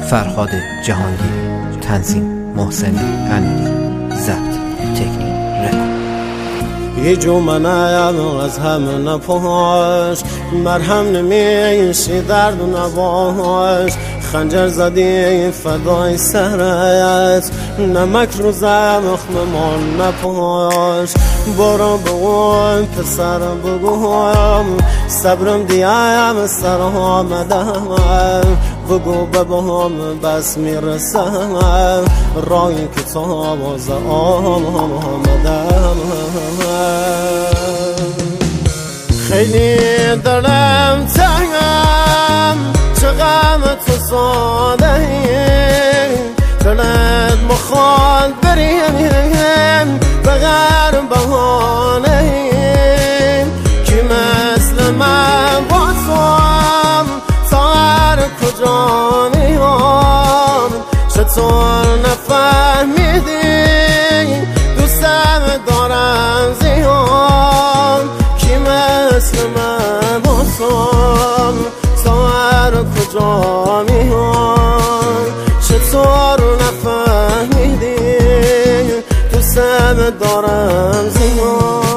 فرهاد جهانگیری، تنظیم محسن امیری، ضبط تکنیک رکورد. یه جو منم از همه نپاش، مرهم نمیشی درد و نباش. خنجر زدی فدای سرت، نمک رو زخم من نپاش. برو بگویم پسر بگویم، صبرم دیم سر آمدم. بگو ببام بس میرسم، رای کتاب از آمدم. خیلی دلم تنگم، چه غم تو ساده ای. دلت مخواد بریم بغیر بهانه ای. کی مثل من با توام تا هر کجا میام. چطور نفهمیدی دوستم دارم زیاد. کی مثل من با توام تا هر کجا میام. چطور نفهمیدی دوستم دارم زیاد.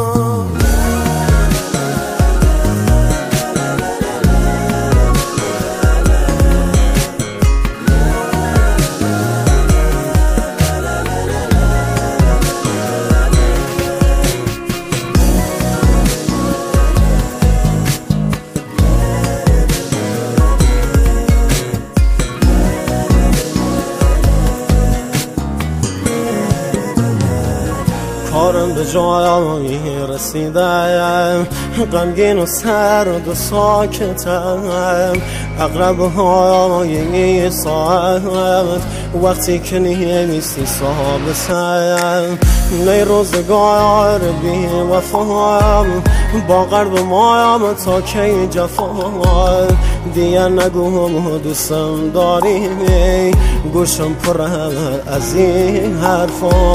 کارم به جایی رسیدم، غمگین و سرد و ساکتم. اقرب های ساعت وقتی که نیستی ثابتم. نی روزگار بی وفام، با قلب مایم تا کی جفا. دیگه نگو دوستم داری، گوشم پر از این حرفا.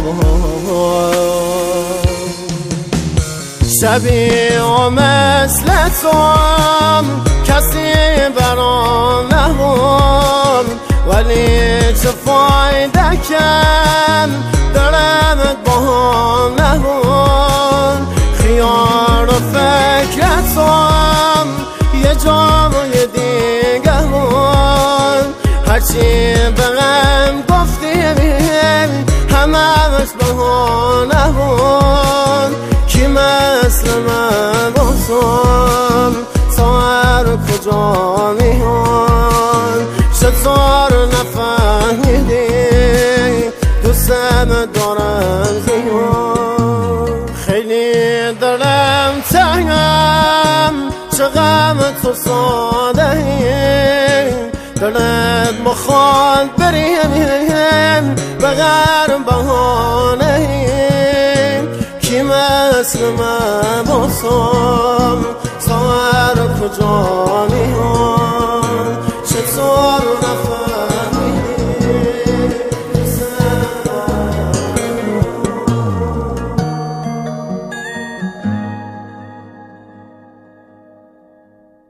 شبیه و مثل توام کسی برام نبود، ولی چه فایده کم دلمت با هم نبود. خیال و فکر توام یه جای دیگه بود. هرچی به غم گفتیم همش بهانه بود. کی مثل من بازم تا هر کجا میان. چطور نفهمیدی دوستم دارم زیاد. خیلی دلم تنگم، چه غم تو ساده ای. دلت مخواد بریم بغیر بهانه ای. کی مثل من بازم تا هر کجا میان. چطور نفهمیدی